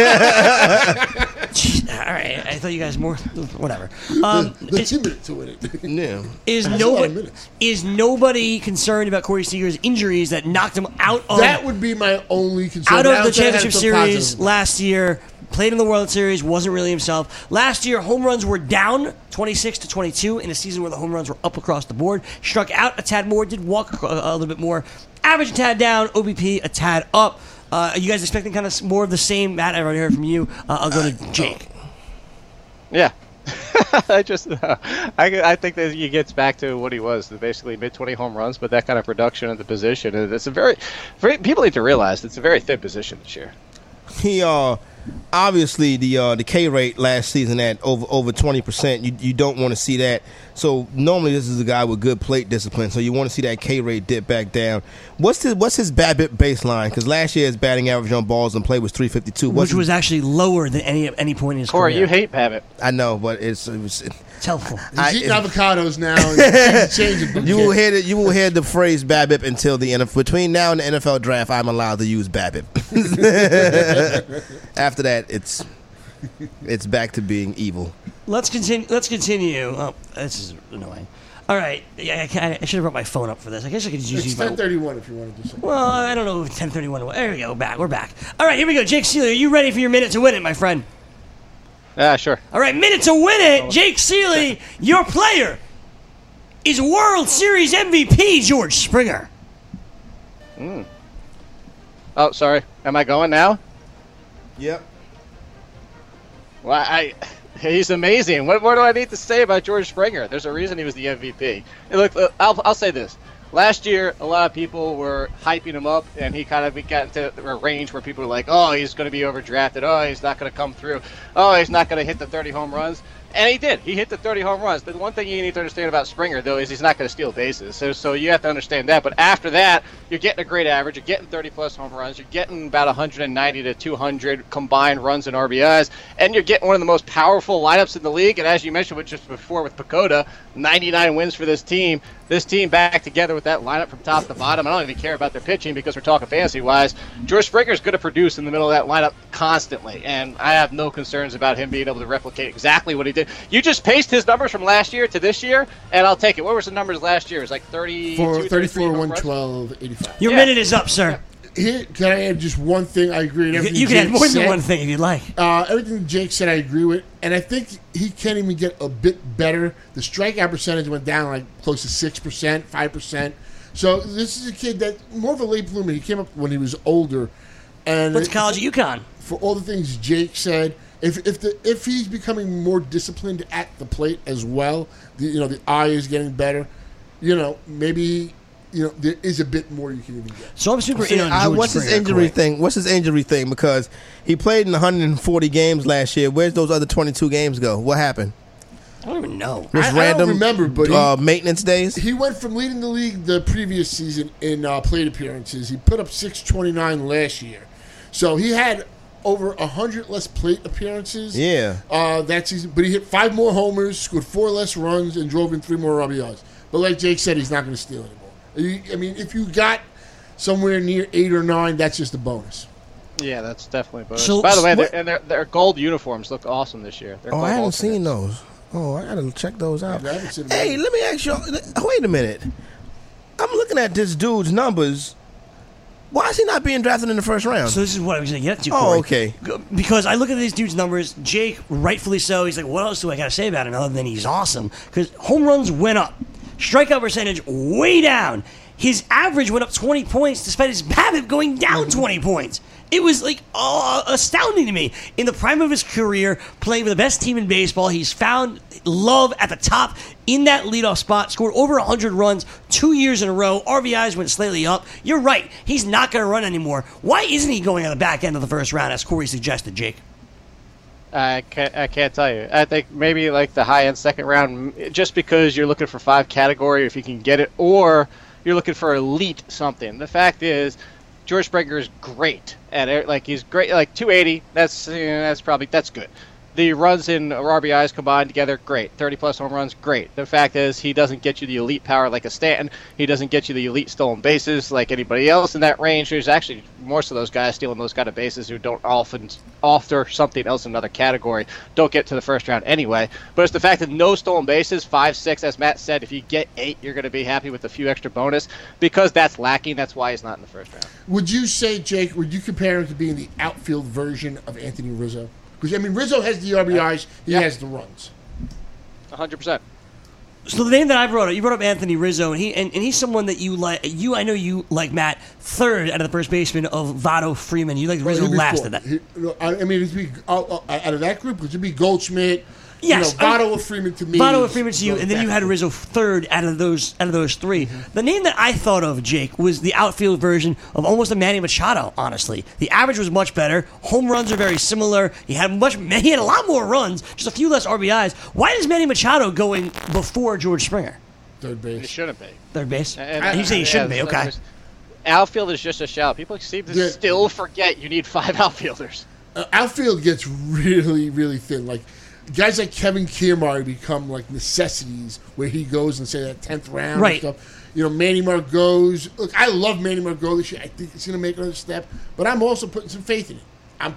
Speaker 4: Jeez, all right, I thought you guys more. Whatever.
Speaker 6: Let's a minute to win it.
Speaker 5: Yeah.
Speaker 4: Is
Speaker 6: That's a lot of
Speaker 4: nobody
Speaker 6: minutes.
Speaker 4: is nobody concerned about Corey Seager's injuries that knocked him out of
Speaker 6: That would be my only concern.
Speaker 4: out of
Speaker 6: Now
Speaker 4: the
Speaker 6: that I had
Speaker 4: championship
Speaker 6: some
Speaker 4: series
Speaker 6: positive.
Speaker 4: last year? Played in the World Series, wasn't really himself. Last year, home runs were down 26-22 in a season where the home runs were up across the board. Struck out a tad more, did walk a little bit more. Average a tad down, OBP a tad up. Are you guys expecting kind of more of the same? Matt, I already heard from you. I'll go to Jake.
Speaker 7: Yeah. I think that he gets back to what he was, basically mid-20 home runs, but that kind of production at the position. And it's a very people need to realize it's a very thin position this year.
Speaker 5: He obviously the K rate last season at over 20%. You don't want to see that. So normally this is a guy with good plate discipline. So you want to see that K rate dip back down. What's his BABIP baseline? Because last year his batting average on balls and play was 352,
Speaker 4: Which was actually lower than any point in his
Speaker 7: Corey,
Speaker 4: career.
Speaker 7: you hate Babbitt.
Speaker 5: I know, but it's
Speaker 4: It's helpful.
Speaker 6: He's eating avocados now. And changing
Speaker 5: you will hear the phrase BABIP until the NFL. Between now and the NFL draft, I'm allowed to use BABIP. After that, it's back to being evil.
Speaker 4: Let's continue. Oh, this is annoying. All right. Yeah, I should have brought my phone up for this. I guess I could just
Speaker 6: It's
Speaker 4: use my.
Speaker 6: 10:31 if you want to do something.
Speaker 4: Well, I don't know. 10:31. There we go. We're back. All right, here we go. Jake Seeley, are you ready for your minute to win it, my friend?
Speaker 7: Yeah, sure.
Speaker 4: All right, minute to win it. Jake Seeley, your player is World Series MVP George Springer.
Speaker 7: Oh, sorry. Am I going now?
Speaker 5: Yep.
Speaker 7: Well, he's amazing. What more do I need to say about George Springer? There's a reason he was the MVP. Hey, look, I'll say this. Last year, a lot of people were hyping him up, and he got into a range where people were like, oh, he's going to be overdrafted. Oh, he's not going to come through. Oh, he's not going to hit the 30 home runs. And he did. He hit the 30 home runs. But the one thing you need to understand about Springer, though, is he's not going to steal bases. So you have to understand that. But after that, you're getting a great average. You're getting 30-plus home runs. You're getting about 190 to 200 combined runs and RBIs. And you're getting one of the most powerful lineups in the league. And as you mentioned just before with Pacoda, 99 wins for this team. This team back together with that lineup from top to bottom. I don't even care about their pitching because we're talking fantasy-wise. George Springer's going to produce in the middle of that lineup constantly, and I have no concerns about him being able to replicate exactly what he did. You just paste his numbers from last year to this year, and I'll take it. What were the numbers last year? It was like 34,
Speaker 6: 112, 85.
Speaker 4: Your minute is up, sir.
Speaker 6: Here, can I add just one thing? I agree with everything
Speaker 4: You can add
Speaker 6: Jake
Speaker 4: more than
Speaker 6: said.
Speaker 4: one thing if you'd like.
Speaker 6: Everything Jake said, I agree with, and I think he can even get a bit better. The strikeout percentage went down like close to 6%, 5%. So this is a kid that more of a late bloomer. He came up when he was older, and
Speaker 4: What's college at UConn?
Speaker 6: for all the things Jake said, if he's becoming more disciplined at the plate as well, the eye is getting better. Maybe there is a bit more you can even get.
Speaker 4: So I'm super in on George
Speaker 5: What's his
Speaker 4: Springer,
Speaker 5: injury
Speaker 4: Corey.
Speaker 5: thing? What's his injury thing? Because he played in 140 games last year. Where's those other 22 games go? What happened?
Speaker 4: I don't even know.
Speaker 5: Just
Speaker 6: I don't remember, but
Speaker 5: maintenance days.
Speaker 6: He went from leading the league the previous season in plate appearances. He put up 629 last year. So he had over 100 less plate appearances that season. But he hit 5 more homers, scored 4 less runs, and drove in 3 more RBIs. But like Jake said, he's not going to steal anymore. I mean, if you got somewhere near 8 or 9, that's just a bonus.
Speaker 7: Yeah, that's definitely a bonus.
Speaker 4: So,
Speaker 7: by the way,
Speaker 4: what-
Speaker 7: their gold uniforms look awesome this year. They're
Speaker 5: Oh,
Speaker 7: gold
Speaker 5: I haven't
Speaker 7: alternates.
Speaker 5: seen those. Oh, I gotta check those out.
Speaker 6: I haven't seen them.
Speaker 5: Hey, let me ask you. Wait a minute. I'm looking at this dude's numbers. Why is he not being drafted in the first round?
Speaker 4: So this is what I was going to get to,
Speaker 5: Oh,
Speaker 4: Corey.
Speaker 5: okay.
Speaker 4: Because I look at these dudes' numbers. Jake, rightfully so, he's like, what else do I got to say about him other than he's awesome? Because home runs went up. Strikeout percentage way down. His average went up 20 points despite his BABIP going down 20 points. It was like astounding to me. In the prime of his career, playing with the best team in baseball, he's found love at the top in that leadoff spot, scored over 100 runs 2 years in a row. RBIs went slightly up. You're right. He's not going to run anymore. Why isn't he going on the back end of the first round, as Corey suggested, Jake?
Speaker 7: I can't tell you. I think maybe like the high end second round, just because you're looking for 5 category if you can get it, or you're looking for elite something. The fact is, George Springer is great at it. Like he's great, like 280. That's good. The runs and RBIs combined together, great. 30-plus home runs, great. The fact is he doesn't get you the elite power like a Stanton. He doesn't get you the elite stolen bases like anybody else in that range. There's actually most of those guys stealing those kind of bases who don't often offer something else in another category. Don't get to the first round anyway. But it's the fact that no stolen bases, 5, 6, as Matt said, if you get 8, you're going to be happy with a few extra bonus. Because that's lacking, that's why he's not in the first round.
Speaker 6: Would you say, Jake, would you compare him to being the outfield version of Anthony Rizzo? Because, I mean, Rizzo has the RBIs, he has the runs.
Speaker 7: 100%.
Speaker 4: So the name that I brought up, you brought up Anthony Rizzo, and he's someone that you like. I know you like, Matt, third out of the first baseman of Votto Freeman. You like Rizzo last of that.
Speaker 6: I mean, it'd be out of that group, it'd be Goldschmidt.
Speaker 4: Yes,
Speaker 6: Votto or Freeman to me.
Speaker 4: Votto or Freeman to you, and then you had Rizzo third out of those 3. Mm-hmm. The name that I thought of, Jake, was the outfield version of almost a Manny Machado. Honestly, the average was much better. Home runs are very similar. He had a lot more runs, just a few less RBIs. Why is Manny Machado going before George Springer?
Speaker 6: Third base.
Speaker 7: He shouldn't be.
Speaker 4: Third base.
Speaker 7: And
Speaker 4: You say he shouldn't be. Okay.
Speaker 7: Outfield is just a shout. People seem to still forget you need 5 outfielders.
Speaker 6: Outfield gets really, really thin. Like, guys like Kevin Kiermaier become like necessities where he goes and say that 10th round
Speaker 4: right.
Speaker 6: and stuff. Manny Margot. Look, I love Manny Margot this year. I think he's going to make another step, but I'm also putting some faith in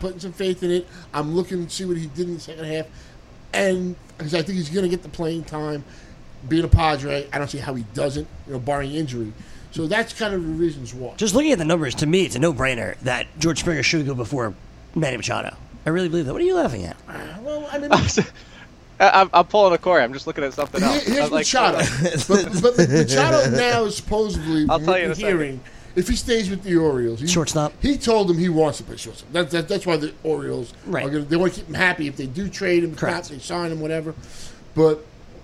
Speaker 6: it. I'm looking to see what he did in the second half, and because I think he's going to get the playing time. Being a Padre, I don't see how he doesn't, barring injury. So that's kind of the reasons why.
Speaker 4: Just looking at the numbers, to me, it's a no-brainer that George Springer should go before Manny Machado. I really believe that. What are you laughing at?
Speaker 6: Well, I mean,
Speaker 7: I'm pulling a Corey. I'm just looking at something else.
Speaker 6: Here's Machado. but Machado now is supposedly,
Speaker 7: I'll tell you in a
Speaker 6: hearing, if he stays with the Orioles.
Speaker 4: Shortstop.
Speaker 6: He told them he wants to play shortstop. That's why the Orioles they want to keep him happy. If they do trade him,
Speaker 4: Correct.
Speaker 6: they sign him, whatever. But,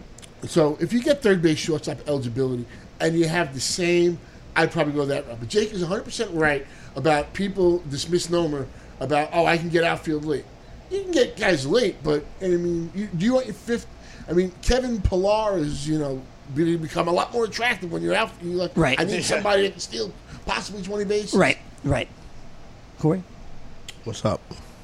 Speaker 6: so if you get third base shortstop eligibility and you have the same, I'd probably go that route. But Jake is 100% right about people, this misnomer about, I can get outfield late. You can get guys late, but, do you want your fifth? Kevin Pillar is, become a lot more attractive when you're out. You're like,
Speaker 4: right.
Speaker 6: I need somebody that can steal possibly 20 bases.
Speaker 4: Right. Corey?
Speaker 5: What's up?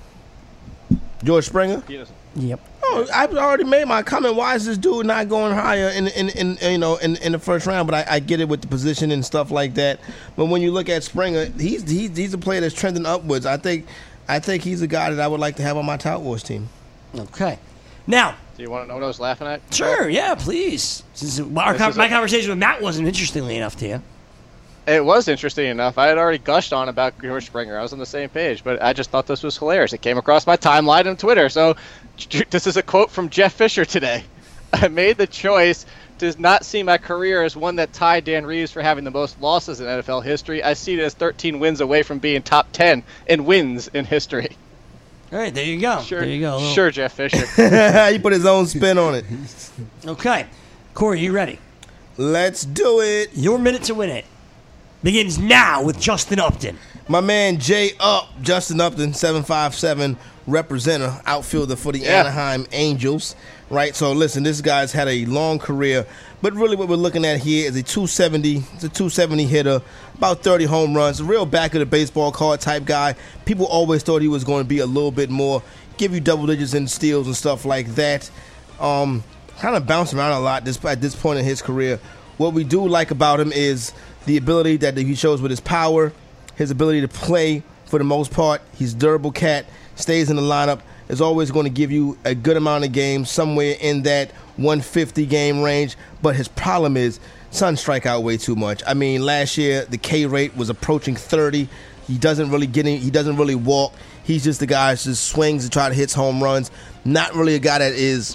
Speaker 5: George Springer?
Speaker 4: Yep.
Speaker 5: Oh, I've already made my comment. Why is this dude not going higher in the first round? But I get it with the position and stuff like that. But when you look at Springer, he's a player that's trending upwards. I think he's a guy that I would like to have on my Tout Wars team.
Speaker 4: Okay. Now,
Speaker 7: do you want to know what I was laughing at?
Speaker 4: Sure, yeah, please. Since my conversation with Matt wasn't interestingly enough to you.
Speaker 7: It was interesting enough. I had already gushed on about George Springer. I was on the same page, but I just thought this was hilarious. It came across my timeline on Twitter. So this is a quote from Jeff Fisher today. I made the choice to not see my career as one that tied Dan Reeves for having the most losses in NFL history. I see it as 13 wins away from being top 10 in wins in history.
Speaker 4: All right, there you go.
Speaker 7: Sure,
Speaker 4: there you go.
Speaker 7: Sure, Jeff Fisher.
Speaker 5: He put his own spin on it.
Speaker 4: Okay. Corey, you ready?
Speaker 5: Let's do it.
Speaker 4: Your minute to win it begins now with Justin Upton.
Speaker 5: My man Justin Upton, 757 representative, outfielder for the Anaheim Angels. Right, so listen, this guy's had a long career, but really what we're looking at here is a 270 hitter, about 30 home runs, a real back of the baseball card type guy. People always thought he was going to be a little bit more, give you double digits in steals and stuff like that. Kind of bouncing around a lot at this point in his career. What we do like about him is the ability that he shows with his power, his ability to play for the most part. He's a durable cat, stays in the lineup, is always going to give you a good amount of games, somewhere in that 150 game range. But his problem is, son strike out way too much. Last year the K rate was approaching 30. He doesn't really walk. He's just the guy that just swings and try to hit home runs. Not really a guy that is,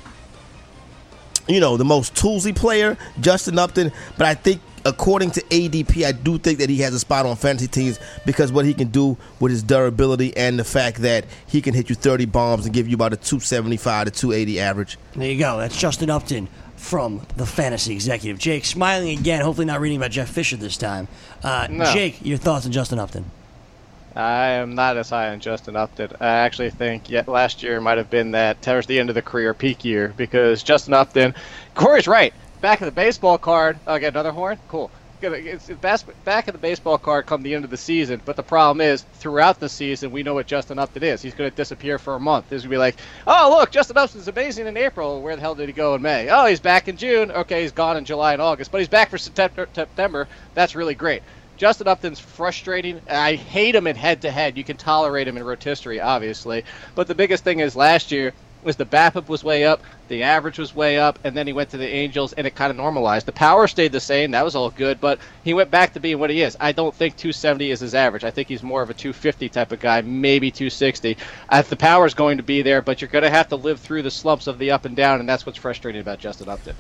Speaker 5: the most toolsy player, Justin Upton. But I think, according to ADP, I do think that he has a spot on fantasy teams because what he can do with his durability and the fact that he can hit you 30 bombs and give you about a 275 to 280 average.
Speaker 4: There you go. That's Justin Upton from the Fantasy Executive. Jake, smiling again, hopefully not reading about Jeff Fisher this time.
Speaker 7: No.
Speaker 4: Jake, your thoughts on Justin Upton?
Speaker 7: I am not as high on Justin Upton. I actually think last year might have been that towards the end of the career peak year because Justin Upton, Corey's right. Back of the baseball card. Oh, get another horn? Cool. it's back in the baseball card come the end of the season. But the problem is, throughout the season, we know what Justin Upton is. He's going to disappear for a month. There's going to be like, oh, look, Justin Upton's amazing in April. Where the hell did he go in May? Oh, he's back in June. Okay, he's gone in July and August. But he's back for September. That's really great. Justin Upton's frustrating. I hate him in head-to-head. You can tolerate him in rotisserie, obviously. But the biggest thing is last year was the BABIP was way up, the average was way up, and then he went to the Angels, and it kind of normalized. The power stayed the same. That was all good, but he went back to being what he is. I don't think 270 is his average. I think he's more of a 250 type of guy, maybe 260. The power is going to be there, but you're going to have to live through the slumps of the up and down, and that's what's frustrating about Justin Upton.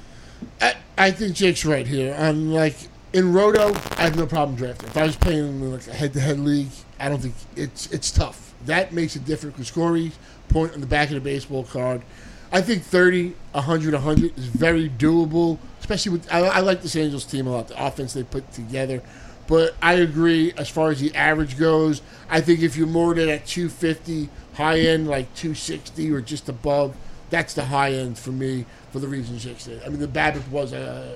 Speaker 6: I think Jake's right here. In Roto, I have no problem drafting. If I was playing in like a head-to-head league, I don't think it's tough. That makes it different because Corey's point on the back of the baseball card. I think 30, 100, 100 is very doable, especially with I like this Angels team a lot, the offense they put together. But I agree as far as the average goes. I think if you're more than at 250, high end like 260 or just above, that's the high end for me for the reasons Jake said. I mean, the BABIP was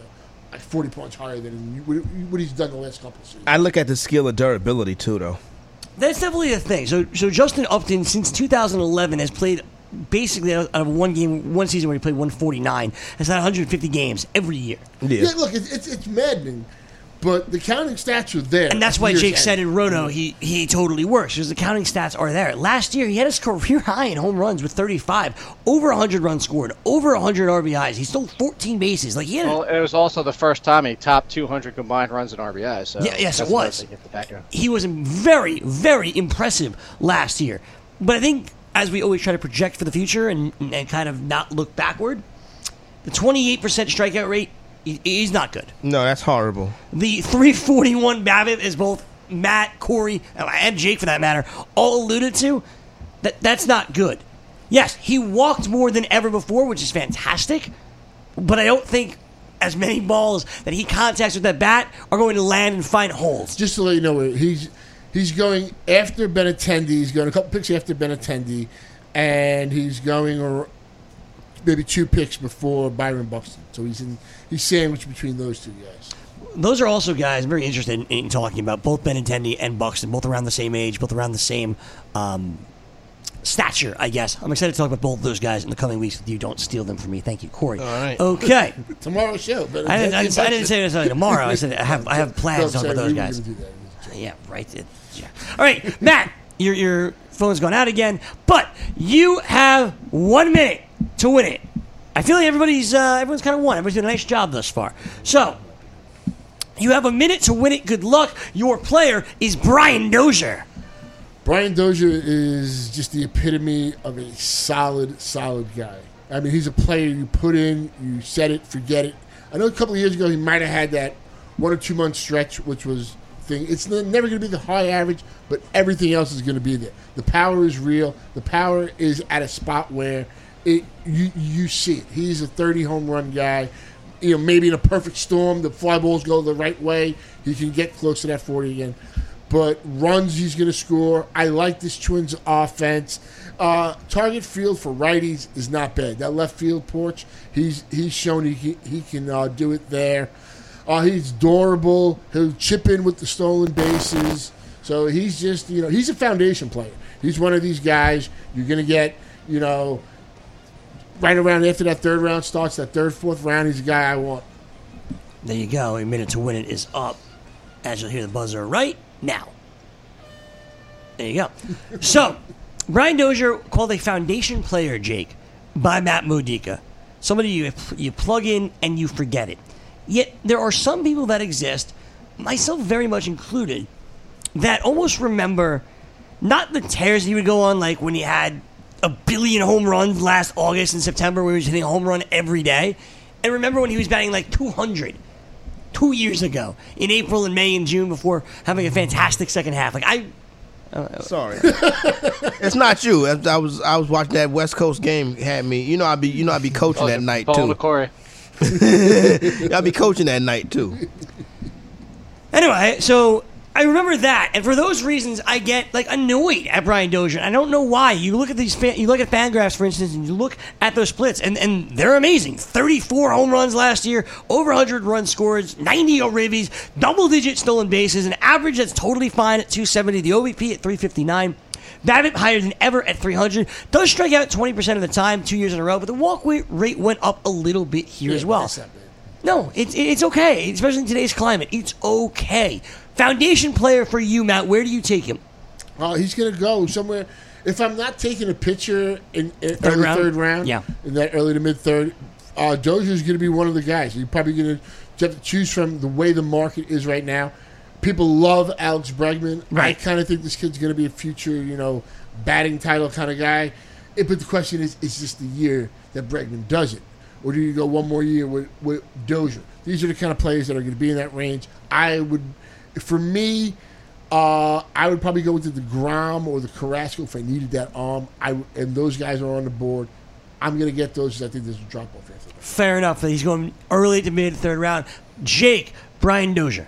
Speaker 6: 40 points higher than what he's done the last couple of seasons.
Speaker 5: I look at the skill of durability too, though.
Speaker 4: That's definitely a thing. So Justin Upton, since 2011, has played basically out of one season where he played 149, has had 150 games every year.
Speaker 6: Yeah, look, it's maddening, but the counting stats are there.
Speaker 4: And that's why Jake said in Roto he totally works, because the counting stats are there. Last year, he had his career high in home runs with 35, over 100 runs scored, over 100 RBIs. He stole 14 bases.
Speaker 7: Well, it was also the first time he topped 200 combined runs in RBIs. So
Speaker 4: yes, it was. He was very, very impressive last year. But I think, as we always try to project for the future and kind of not look backward, the 28% strikeout rate is not good.
Speaker 5: No, that's horrible.
Speaker 4: The 341 BABIP, is both Matt, Corey, and Jake, for that matter, all alluded to. That's not good. Yes, he walked more than ever before, which is fantastic, but I don't think as many balls that he contacts with that bat are going to land and find holes.
Speaker 6: Just to let you know, he's going after Benintendi. He's going a couple picks after Benintendi, and he's going maybe 2 picks before Byron Buxton. So he's sandwiched between those two guys.
Speaker 4: Those are also guys I'm very interested in talking about, both Benintendi and Buxton, both around the same age, both around the same stature, I guess. I'm excited to talk about both of those guys in the coming weeks with you. Don't steal them from me. Thank you, Corey.
Speaker 5: All right.
Speaker 4: Okay.
Speaker 6: Tomorrow's show.
Speaker 4: I didn't say necessarily tomorrow. I said I have plans to talk about those guys. Yeah, right. All right, Matt, your phone's gone out again, but you have 1 minute to win it. I feel like everyone's kind of won. Everybody's doing a nice job thus far. So, you have a minute to win it. Good luck. Your player is Brian Dozier.
Speaker 6: Brian Dozier is just the epitome of a solid guy. I mean, he's a player you put in, you set it, forget it. I know a couple of years ago he might have had that 1 or 2 month stretch, which was thing. It's never going to be the high average, but everything else is going to be there. The power is real. The power is at a spot where you see it. He's a 30 home run guy. You know, maybe in a perfect storm, the fly balls go the right way. He can get close to that 40 again. But runs he's going to score. I like this Twins offense. Target field for righties is not bad. That left field porch, he's shown he can do it there. He's durable. He'll chip in with the stolen bases. So he's just, he's a foundation player. He's one of these guys you're going to get, right around after that third round starts, that third, fourth round, he's a guy I want.
Speaker 4: There you go. A minute to win it is up. As you'll hear the buzzer right now. There you go. So, Brian Dozier, called a foundation player, Jake, by Matt Modica. Somebody you plug in and you forget it. Yet, there are some people that exist, myself very much included, that almost remember not the tears he would go on, like when he had 1 billion home runs last August and September, where he was hitting a home run every day. And remember when he was batting like 200 2 years ago in April and May and June before having a fantastic second half.
Speaker 5: Sorry, it's not you. I was watching that West Coast game. Had me. I'd be coaching that night too.
Speaker 7: Corey.
Speaker 5: I'd be coaching that night too.
Speaker 4: Anyway, so I remember that, and for those reasons, I get annoyed at Brian Dozier. I don't know why. You look at you look at Fangraphs, for instance, and you look at those splits, and they're amazing. 34 home runs last year, over 100 runs scored, 90 ribbies, double-digit stolen bases, an average that's totally fine at 270, the OBP at 359. BABIP higher than ever at 300. Does strike out 20% of the time, 2 years in a row, but the walk rate went up a little bit here as well. No, it's okay, especially in today's climate. It's okay. Foundation player for you, Matt. Where do you take him?
Speaker 6: He's going to go somewhere. If I'm not taking a pitcher in third round, in that early to mid-third, Dozier's going to be one of the guys. You're probably going to have to choose from the way the market is right now. People love Alex Bregman.
Speaker 4: Right.
Speaker 6: I kind of think this kid's going to be a future, batting title kind of guy. But the question is this the year that Bregman does it? Or do you go one more year with Dozier? These are the kind of players that are going to be in that range. For me, I would probably go with the DeGrom or the Carrasco if I needed that arm. And those guys are on the board. I'm going to get those. I think there's a drop off after that.
Speaker 4: Fair enough. He's going early to mid third round. Jake, Brian Dozier.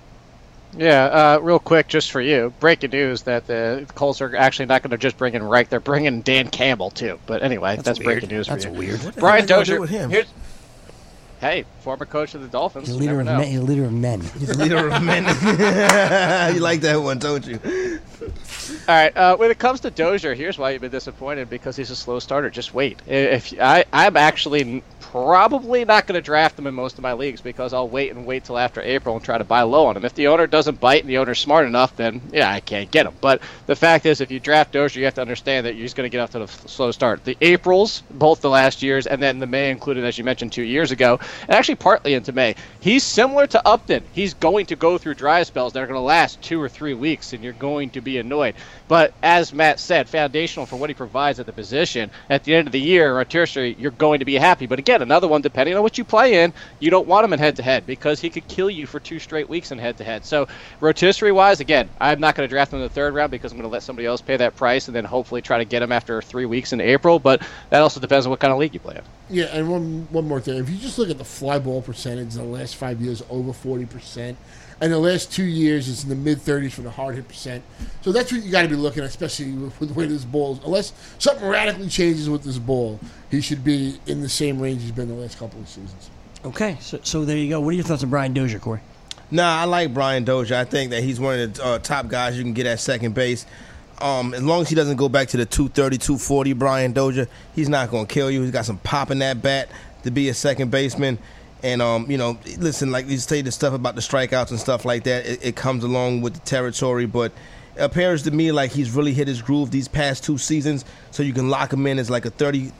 Speaker 7: Yeah, real quick, just for you. Breaking news that the Colts are actually not going to just bring in Reich; they're bringing Dan Campbell too. But anyway, that's breaking news for you.
Speaker 5: That's weird. What the
Speaker 7: Brian
Speaker 5: hell
Speaker 7: Dozier.
Speaker 5: with him?
Speaker 7: Hey, former coach of the Dolphins.
Speaker 4: He's a leader of men. He's a leader of men.
Speaker 5: He's a leader of men. You like that one, don't you?
Speaker 7: All right. When it comes to Dozier, here's why you've been disappointed, because he's a slow starter. Just wait. I'm actually probably not going to draft him in most of my leagues, because I'll wait till after April and try to buy low on him. If the owner doesn't bite and the owner's smart enough, then I can't get him. But the fact is, if you draft Dozier, you have to understand that you're just going to get off to the slow start. The Aprils, both the last years, and then the May included, as you mentioned, 2 years ago, and actually partly into May. He's similar to Upton. He's going to go through dry spells that are going to last 2 or 3 weeks, and you're going to be annoyed. But as Matt said, foundational for what he provides at the position, at the end of the year or tertiary, you're going to be happy. But again, another one, depending on what you play in, you don't want him in head-to-head, because he could kill you for 2 straight weeks in head-to-head. So rotisserie-wise, again, I'm not going to draft him in the third round, because I'm going to let somebody else pay that price and then hopefully try to get him after 3 weeks in April. But that also depends on what kind of league you play in.
Speaker 6: Yeah, and one more thing. If you just look at the fly ball percentage in the last 5 years, over 40%. And the last 2 years, it's in the mid-30s for the hard hit percent. So that's what you got to be looking at, especially with the way this ball is. Unless something radically changes with this ball, he should be in the same range he's been the last couple of seasons.
Speaker 4: Okay, so there you go. What are your thoughts on Brian Dozier, Corey?
Speaker 5: Nah, I like Brian Dozier. I think that he's one of the top guys you can get at second base. As long as he doesn't go back to the 230, 240 Brian Dozier, he's not going to kill you. He's got some pop in that bat to be a second baseman. And, listen, like you say the stuff about the strikeouts and stuff like that, it comes along with the territory. But it appears to me like he's really hit his groove these past 2 seasons. So you can lock him in as like a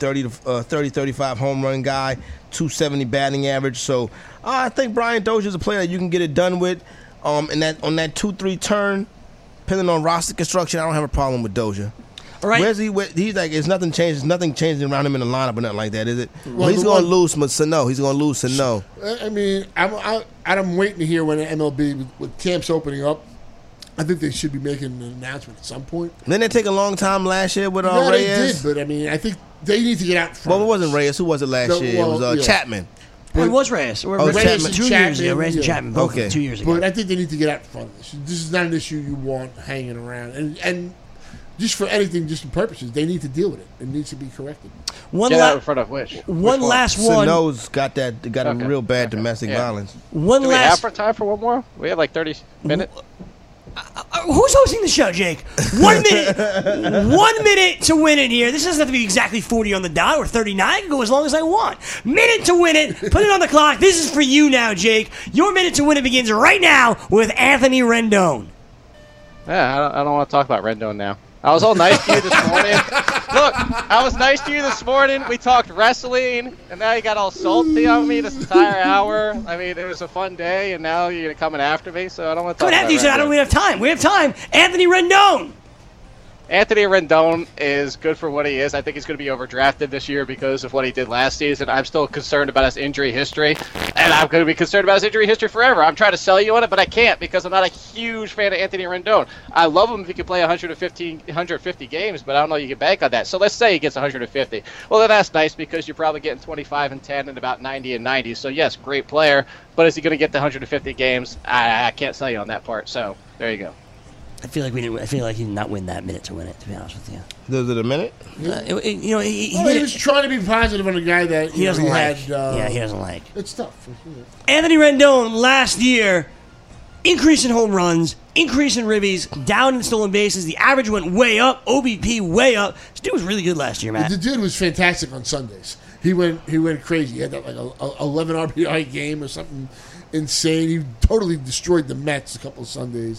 Speaker 5: 35 home run guy, 270 batting average. So I think Brian Dozier is a player that you can get it done with. And that on that 2-3 turn, depending on roster construction, I don't have a problem with Dozier.
Speaker 4: All right.
Speaker 5: Where's he? He's like, it's nothing changed. There's nothing changing around him in the lineup or nothing like that, is it? Well, he's going to lose, but no, he's going to lose. No.
Speaker 6: I mean, I'm waiting to hear when the MLB with camps opening up. I think they should be making an announcement at some point.
Speaker 5: Didn't they take a long time last year with
Speaker 6: Reyes?
Speaker 5: Reyes?
Speaker 6: They did, but I mean, I think they need to get out front.
Speaker 5: Well, it wasn't Reyes. Who was it last year? It was Chapman.
Speaker 4: It was Reyes.
Speaker 5: Reyes
Speaker 4: Chapman. 2 years ago. Reyes and Chapman both 2 years ago.
Speaker 6: But I think they need to get out front of this. This is not an issue you want hanging around. And just for anything, just for purposes, they need to deal with it. It needs to be corrected.
Speaker 7: Get out in front of which?
Speaker 4: One last one.
Speaker 5: Sano's got a real bad domestic violence.
Speaker 7: Do we have time for one more? We have like 30 minutes.
Speaker 4: Who's hosting the show, Jake? 1 minute. 1 minute to win it here. This doesn't have to be exactly 40 on the dot or 39. I can go as long as I want. Minute to win it. Put it on the clock. This is for you now, Jake. Your minute to win it begins right now with Anthony Rendon.
Speaker 7: Yeah, I don't want to talk about Rendon now. I was all nice to you this morning. Look, I was nice to you this morning. We talked wrestling, and now you got all salty on me this entire hour. I mean, it was a fun day, and now you're coming after me, so I don't want to talk about Rendon.
Speaker 4: I don't have time. We have time. Anthony Rendon.
Speaker 7: Anthony Rendon is good for what he is. I think he's going to be overdrafted this year because of what he did last season. I'm still concerned about his injury history, and I'm going to be concerned about his injury history forever. I'm trying to sell you on it, but I can't because I'm not a huge fan of Anthony Rendon. I love him if he can play 150 games, but I don't know you can bank on that. So let's say he gets 150. Well, then that's nice because you're probably getting 25 and 10 and about 90 and 90. So, yes, great player, but is he going to get the 150 games? I can't sell you on that part. So there you go.
Speaker 4: I feel like he did not win that minute to win it. To be honest with you,
Speaker 5: Was it a minute?
Speaker 6: He was trying to be positive on a guy that
Speaker 4: he doesn't like.
Speaker 6: he
Speaker 4: doesn't like.
Speaker 6: It's tough.
Speaker 4: Anthony Rendon last year, increase in home runs, increase in ribbies, down in stolen bases. The average went way up. OBP way up. This dude was really good last year, Matt.
Speaker 6: The dude was fantastic on Sundays. He went crazy. He had that like a 11 RBI game or something insane. He totally destroyed the Mets a couple of Sundays.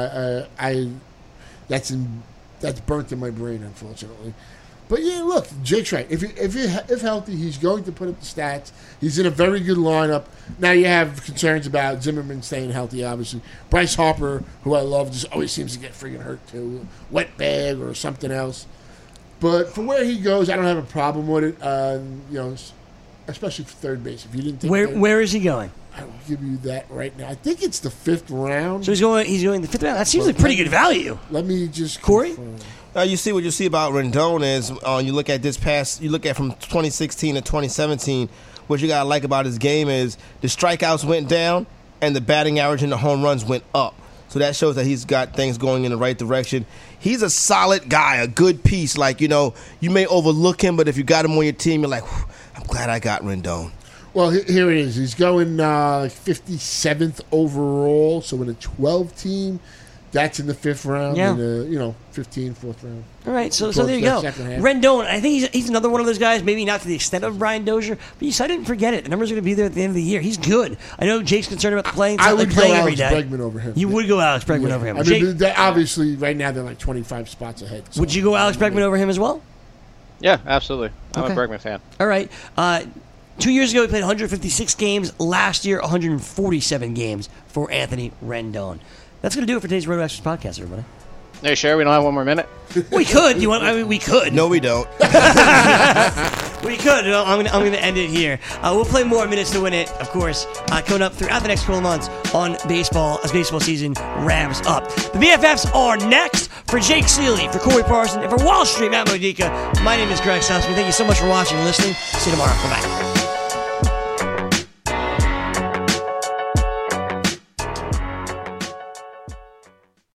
Speaker 6: That's burnt in my brain, unfortunately. But yeah, look, Jake's right. If healthy, he's going to put up the stats. He's in a very good lineup. Now you have concerns about Zimmerman staying healthy, obviously. Bryce Harper, who I love, just always seems to get friggin' hurt too, wet bag or something else. But for where he goes, I don't have a problem with it. Especially for third base. If you didn't think
Speaker 4: where is he going?
Speaker 6: I will give you that right now. I think it's the 5th round.
Speaker 4: So he's going the 5th round. That seems like pretty good value.
Speaker 6: Let me just
Speaker 4: Corey.
Speaker 5: You see what you see about Rendon is you look at from 2016 to 2017. What you gotta like about his game is the strikeouts went down and the batting average and the home runs went up. So that shows that he's got things going in the right direction. He's a solid guy, a good piece. Like, you may overlook him, but if you got him on your team, you're like, I'm glad I got Rendon.
Speaker 6: Well, here it is. He's going 57th overall. So in a 12 team, that's in the 5th round.
Speaker 4: Yeah.
Speaker 6: And 15, 4th round.
Speaker 4: All right, so there you go. Rendon, I think he's another one of those guys, maybe not to the extent of Brian Dozier, but I didn't forget it. The numbers are going to be there at the end of the year. He's good. I know Jake's concerned about playing.
Speaker 6: I would
Speaker 4: playing
Speaker 6: go
Speaker 4: every day.
Speaker 6: Alex Bregman over him.
Speaker 4: You would go Alex Bregman over him.
Speaker 6: I mean, obviously, right now they're like 25 spots ahead. So.
Speaker 4: Would you go Alex Bregman over him as well?
Speaker 7: Yeah, absolutely. I'm a Bregman fan.
Speaker 4: All right. 2 years ago, he played 156 games. Last year, 147 games for Anthony Rendon. That's going to do it for today's Road Extras podcast, everybody.
Speaker 7: Are you sure we don't have one more minute?
Speaker 4: We could. We could.
Speaker 5: No, we don't.
Speaker 4: We could. I'm going to end it here. We'll play more Minutes to Win It, of course, coming up throughout the next couple of months on baseball as baseball season ramps up. The BFFs are next. For Jake Seeley, for Corey Parson, and for Wall Street, Matt Modica, my name is Greg Sussman. Thank you so much for watching and listening. See you tomorrow. Bye-bye.